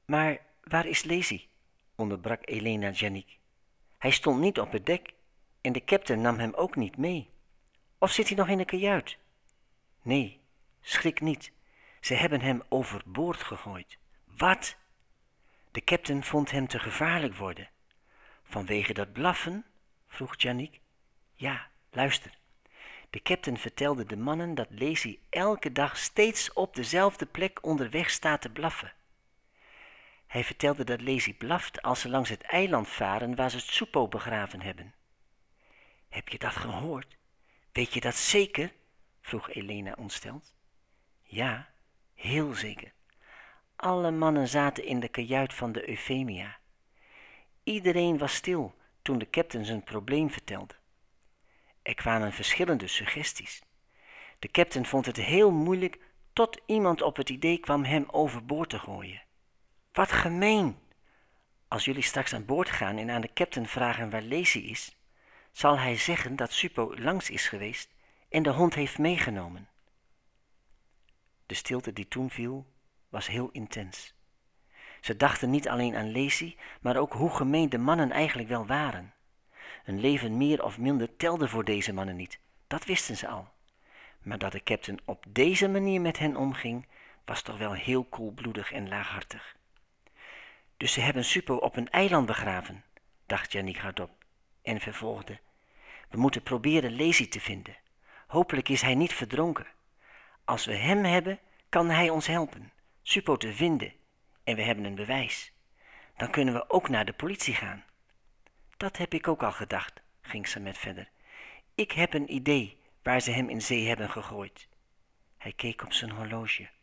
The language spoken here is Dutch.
Maar waar is Lazy? Onderbrak Elena Jannik. Hij stond niet op het dek en de captain nam hem ook niet mee. Of zit hij nog in de kajuit? Nee, schrik niet. Ze hebben hem overboord gegooid. Wat? De captain vond hem te gevaarlijk worden. Vanwege dat blaffen? Vroeg Jannik. Ja, luister. De captain vertelde de mannen dat Lazy elke dag steeds op dezelfde plek onderweg staat te blaffen. Hij vertelde dat Lazy blaft als ze langs het eiland varen waar ze Tsupo begraven hebben. Heb je dat gehoord? Weet je dat zeker? Vroeg Elena ontsteld. Ja, heel zeker. Alle mannen zaten in de kajuit van de Euphemia. Iedereen was stil toen de captain zijn probleem vertelde. Er kwamen verschillende suggesties. De captain vond het heel moeilijk tot iemand op het idee kwam hem overboord te gooien. Wat gemeen! Als jullie straks aan boord gaan en aan de captain vragen waar Lazy is, zal hij zeggen dat Suppo langs is geweest en de hond heeft meegenomen. De stilte die toen viel was heel intens. Ze dachten niet alleen aan Lazy, maar ook hoe gemeen de mannen eigenlijk wel waren. Een leven meer of minder telde voor deze mannen niet, dat wisten ze al. Maar dat de captain op deze manier met hen omging, was toch wel heel koelbloedig en laaghartig. Dus ze hebben Suppo op een eiland begraven, dacht Jannik hardop en vervolgde. We moeten proberen Lazy te vinden. Hopelijk is hij niet verdronken. Als we hem hebben, kan hij ons helpen Suppo te vinden en we hebben een bewijs. Dan kunnen we ook naar de politie gaan. Dat heb ik ook al gedacht, ging Samet verder. Ik heb een idee waar ze hem in zee hebben gegooid. Hij keek op zijn horloge.